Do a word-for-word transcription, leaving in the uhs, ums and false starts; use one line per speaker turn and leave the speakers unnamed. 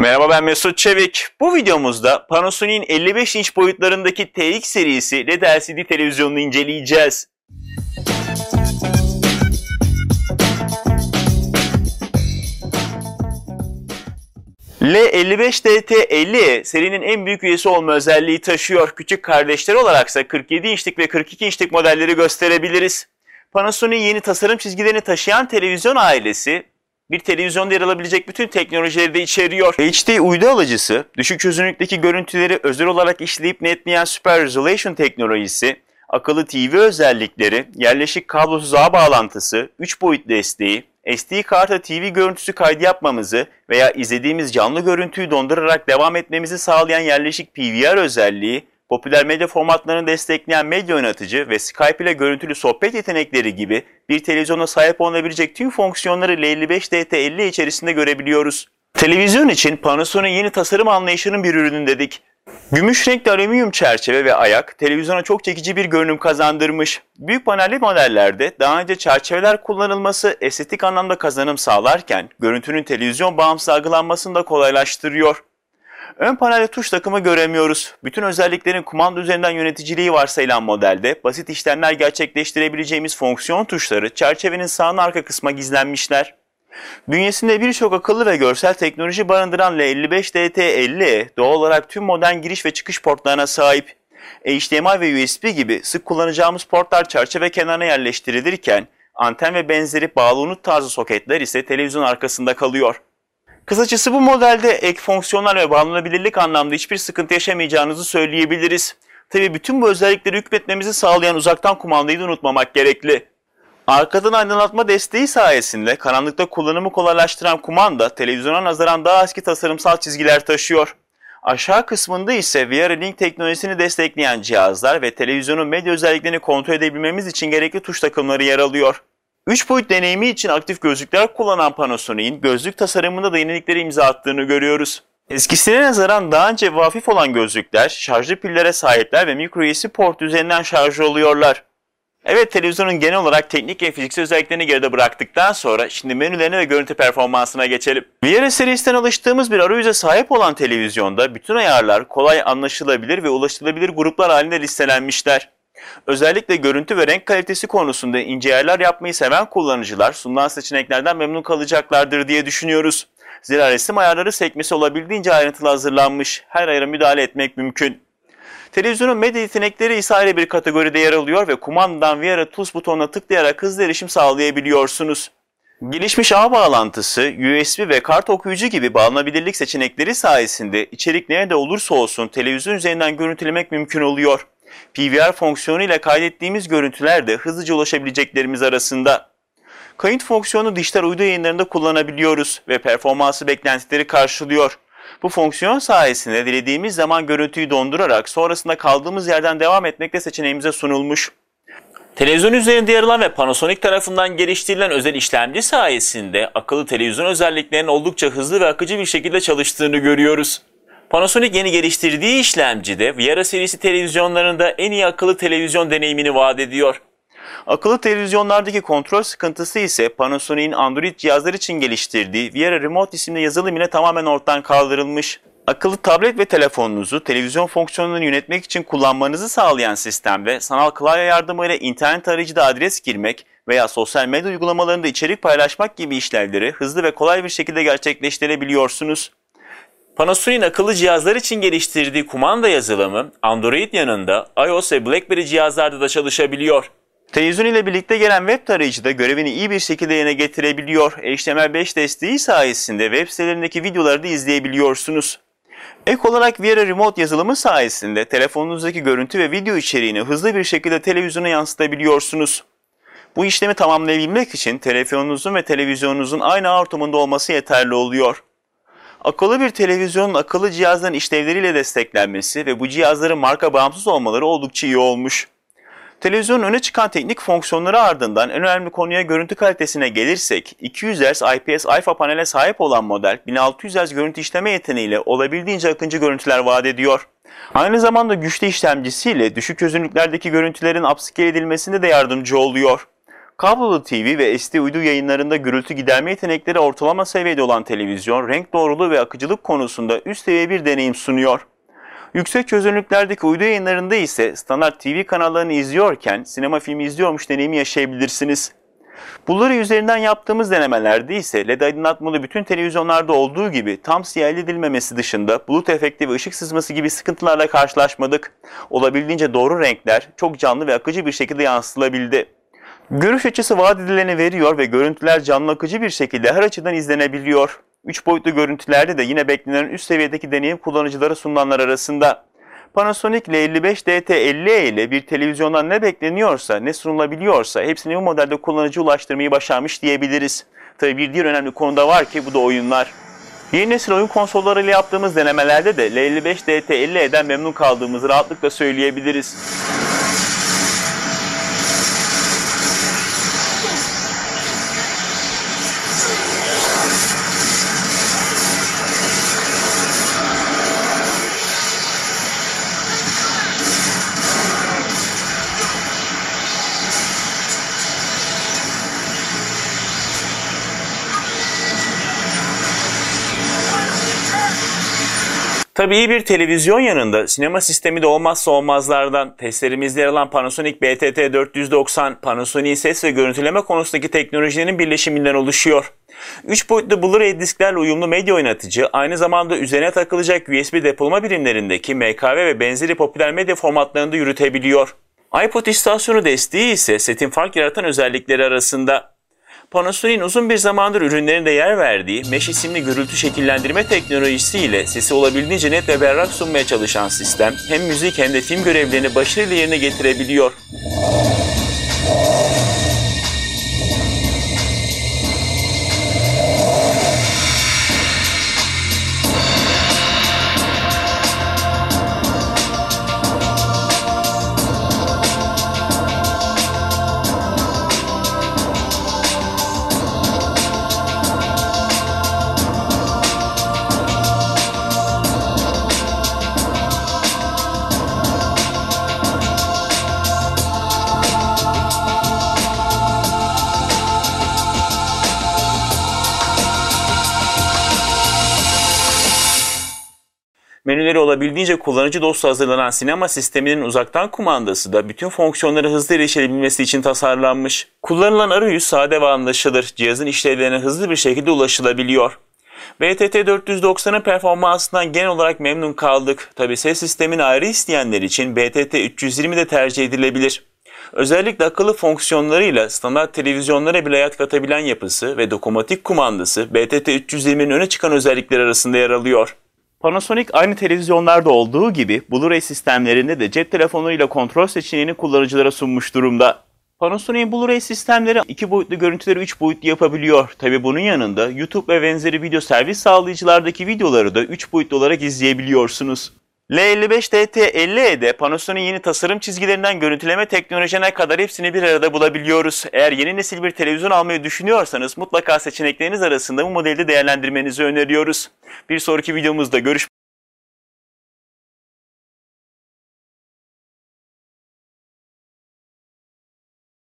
Merhaba, ben Mesut Çevik. Bu videomuzda Panasonic'in elli beş inç boyutlarındaki T X serisi L E D L C D televizyonunu inceleyeceğiz. L elli beş D T elli E serinin en büyük üyesi olma özelliği taşıyor. Küçük kardeşleri olaraksa kırk yedi inçlik ve kırk iki inçlik modelleri gösterebiliriz. Panasonic'in yeni tasarım çizgilerini taşıyan televizyon ailesi, bir televizyonda yer alabilecek bütün teknolojileri de içeriyor. H D uydu alıcısı, düşük çözünürlükteki görüntüleri özel olarak işleyip netleyen Super Resolution teknolojisi, akıllı T V özellikleri, yerleşik kablosuz ağ bağlantısı, üç boyut desteği, S D kartla T V görüntüsü kaydı yapmamızı veya izlediğimiz canlı görüntüyü dondurarak devam etmemizi sağlayan yerleşik P V R özelliği, popüler medya formatlarını destekleyen medya yönetici ve Skype ile görüntülü sohbet yetenekleri gibi bir televizyona sahip olunabilecek tüm fonksiyonları L elli beş D T elli E içerisinde görebiliyoruz. Televizyon için Panasonic'in yeni tasarım anlayışının bir ürünü dedik. Gümüş renkli alüminyum çerçeve ve ayak televizyona çok çekici bir görünüm kazandırmış. Büyük panelli modellerde daha önce çerçeveler kullanılması estetik anlamda kazanım sağlarken görüntünün televizyon bağımsız algılanmasını da kolaylaştırıyor. Ön panelde tuş takımı göremiyoruz. Bütün özelliklerin kumanda üzerinden yöneticiliği varsayılan modelde basit işlemler gerçekleştirebileceğimiz fonksiyon tuşları çerçevenin sağ arka kısma gizlenmişler. Bünyesinde birçok akıllı ve görsel teknoloji barındıran L elli beş D T elli E doğal olarak tüm modern giriş ve çıkış portlarına sahip. H D M I ve U S B gibi sık kullanacağımız portlar çerçeve kenarına yerleştirilirken anten ve benzeri bağlı unut tarzı soketler ise televizyon arkasında kalıyor. Kısacası bu modelde ek fonksiyonlar ve bağlanabilirlik anlamda hiçbir sıkıntı yaşamayacağınızı söyleyebiliriz. Tabi bütün bu özellikleri hükmetmemizi sağlayan uzaktan kumandayı da unutmamak gerekli. Arkadan aydınlatma desteği sayesinde karanlıkta kullanımı kolaylaştıran kumanda televizyona nazaran daha eski tasarımsal çizgiler taşıyor. Aşağı kısmında ise V R Link teknolojisini destekleyen cihazlar ve televizyonun medya özelliklerini kontrol edebilmemiz için gerekli tuş takımları yer alıyor. üç boyut deneyimi için aktif gözlükler kullanan Panasonic'in gözlük tasarımında da yeniliklere imza attığını görüyoruz. Eskisine nazaran daha ince ve hafif olan gözlükler şarjlı pillere sahipler ve micro U S B port üzerinden şarj oluyorlar. Evet, televizyonun genel olarak teknik ve fiziksel özelliklerini geride bıraktıktan sonra şimdi menülerine ve görüntü performansına geçelim. V R serisinden alıştığımız bir arayüze sahip olan televizyonda bütün ayarlar kolay anlaşılabilir ve ulaşılabilir gruplar halinde listelenmişler. Özellikle görüntü ve renk kalitesi konusunda ince ayarlar yapmayı seven kullanıcılar sunulan seçeneklerden memnun kalacaklardır diye düşünüyoruz. Zira resim ayarları sekmesi olabildiğince ayrıntılı hazırlanmış, her ayara müdahale etmek mümkün. Televizyonun medya yetenekleri ise ayrı bir kategoride yer alıyor ve kumandadan V R Tools butonuna tıklayarak hızlı erişim sağlayabiliyorsunuz. Gelişmiş ağ bağlantısı, U S B ve kart okuyucu gibi bağlanabilirlik seçenekleri sayesinde içerik nerede olursa olsun televizyon üzerinden görüntülemek mümkün oluyor. P V R fonksiyonu ile kaydettiğimiz görüntüler de hızlıca ulaşabileceklerimiz arasında. Kayıt fonksiyonu dijital uydu yayınlarında kullanabiliyoruz ve performansı beklentileri karşılıyor. Bu fonksiyon sayesinde dilediğimiz zaman görüntüyü dondurarak sonrasında kaldığımız yerden devam etmek de seçeneğimize sunulmuş. Televizyon üzerinde yer alan ve Panasonic tarafından geliştirilen özel işlemci sayesinde akıllı televizyon özelliklerinin oldukça hızlı ve akıcı bir şekilde çalıştığını görüyoruz. Panasonic yeni geliştirdiği işlemcide V R serisi televizyonlarında en iyi akıllı televizyon deneyimini vaat ediyor. Akıllı televizyonlardaki kontrol sıkıntısı ise Panasonic'in Android cihazlar için geliştirdiği V R Remote isimli yazılım ile tamamen ortadan kaldırılmış. Akıllı tablet ve telefonunuzu televizyon fonksiyonlarını yönetmek için kullanmanızı sağlayan sistemde sanal klavye yardımıyla internet arayıcıda adres girmek veya sosyal medya uygulamalarında içerik paylaşmak gibi işlevleri hızlı ve kolay bir şekilde gerçekleştirebiliyorsunuz. Panasonic'in akıllı cihazlar için geliştirdiği kumanda yazılımı Android yanında iOS ve BlackBerry cihazlarda da çalışabiliyor. Televizyon ile birlikte gelen web tarayıcı da görevini iyi bir şekilde yerine getirebiliyor. H T M L beş desteği sayesinde web sitelerindeki videoları da izleyebiliyorsunuz. Ek olarak V R Remote yazılımı sayesinde telefonunuzdaki görüntü ve video içeriğini hızlı bir şekilde televizyona yansıtabiliyorsunuz. Bu işlemi tamamlayabilmek için telefonunuzun ve televizyonunuzun aynı ağ ortamında olması yeterli oluyor. Akıllı bir televizyonun akıllı cihazların işlevleriyle desteklenmesi ve bu cihazların marka bağımsız olmaları oldukça iyi olmuş. Televizyonun öne çıkan teknik fonksiyonları ardından en önemli konuya görüntü kalitesine gelirsek, iki yüz hertz I P S alfa panele sahip olan model bin altı yüz hertz görüntü işleme yeteneğiyle olabildiğince akıcı görüntüler vaat ediyor. Aynı zamanda güçlü işlemcisiyle düşük çözünürlüklerdeki görüntülerin upscale edilmesinde de yardımcı oluyor. Kablolu T V ve S D uydu yayınlarında gürültü giderme yetenekleri ortalama seviyede olan televizyon, renk doğruluğu ve akıcılık konusunda üst seviye bir deneyim sunuyor. Yüksek çözünürlüklerdeki uydu yayınlarında ise standart T V kanallarını izliyorken sinema filmi izliyormuş deneyimi yaşayabilirsiniz. Blu-ray üzerinden yaptığımız denemelerde ise L E D aydınlatmalı bütün televizyonlarda olduğu gibi tam siyah elde edilmemesi dışında bulut efekti ve ışık sızması gibi sıkıntılarla karşılaşmadık. Olabildiğince doğru renkler çok canlı ve akıcı bir şekilde yansıtılabildi. Görüş açısı vaat edileni veriyor ve görüntüler canlı akıcı bir şekilde her açıdan izlenebiliyor. üç boyutlu görüntülerde de yine beklenen üst seviyedeki deneyim kullanıcılara sunulanlar arasında. Panasonic L elli beş D T elli E ile bir televizyondan ne bekleniyorsa, ne sunulabiliyorsa hepsini bu modelde kullanıcı ulaştırmayı başarmış diyebiliriz. Tabii bir diğer önemli konu da var ki bu da oyunlar. Yeni nesil oyun konsollarıyla yaptığımız denemelerde de L elli beş D T elli E'den memnun kaldığımızı rahatlıkla söyleyebiliriz. Tabii iyi bir televizyon yanında sinema sistemi de olmazsa olmazlardan. Testlerimizde yer alan Panasonic B T T dört yüz doksan, Panasonic'in ses ve görüntüleme konusundaki teknolojilerin birleşiminden oluşuyor. üç boyutlu Blu-ray disklerle uyumlu medya oynatıcı, aynı zamanda üzerine takılacak U S B depolama birimlerindeki M K V ve benzeri popüler medya formatlarında yürütebiliyor. iPod istasyonu desteği ise setin fark yaratan özellikleri arasında. Panasonic'in uzun bir zamandır ürünlerinde yer verdiği Mesh isimli gürültü şekillendirme teknolojisiyle sesi olabildiğince net ve berrak sunmaya çalışan sistem hem müzik hem de film görevlerini başarıyla yerine getirebiliyor. Menüleri olabildiğince kullanıcı dostu hazırlanan sinema sisteminin uzaktan kumandası da bütün fonksiyonlara hızlı erişilebilmesi için tasarlanmış. Kullanılan arayüz sade ve anlaşılır, cihazın işlevlerine hızlı bir şekilde ulaşılabiliyor. B T T dört yüz doksanın performansından genel olarak memnun kaldık. Tabi ses sistemini ayrı isteyenler için B T T üç yüz yirmi de tercih edilebilir. Özellikle akıllı fonksiyonlarıyla standart televizyonlara bile hayat katabilen yapısı ve dokunmatik kumandası B T T üç yüz yirminin öne çıkan özellikleri arasında yer alıyor. Panasonic aynı televizyonlarda olduğu gibi Blu-ray sistemlerinde de cep telefonuyla kontrol seçeneğini kullanıcılara sunmuş durumda. Panasonic'in Blu-ray sistemleri iki boyutlu görüntüleri üç boyutlu yapabiliyor. Tabi bunun yanında YouTube ve benzeri video servis sağlayıcılardaki videoları da üç boyutlu olarak izleyebiliyorsunuz. L elli beş D T elli E'de Panasonic'in yeni tasarım çizgilerinden görüntüleme teknolojisine kadar hepsini bir arada bulabiliyoruz. Eğer yeni nesil bir televizyon almayı düşünüyorsanız mutlaka seçenekleriniz arasında bu modeli değerlendirmenizi öneriyoruz. Bir sonraki videomuzda görüşmek üzere.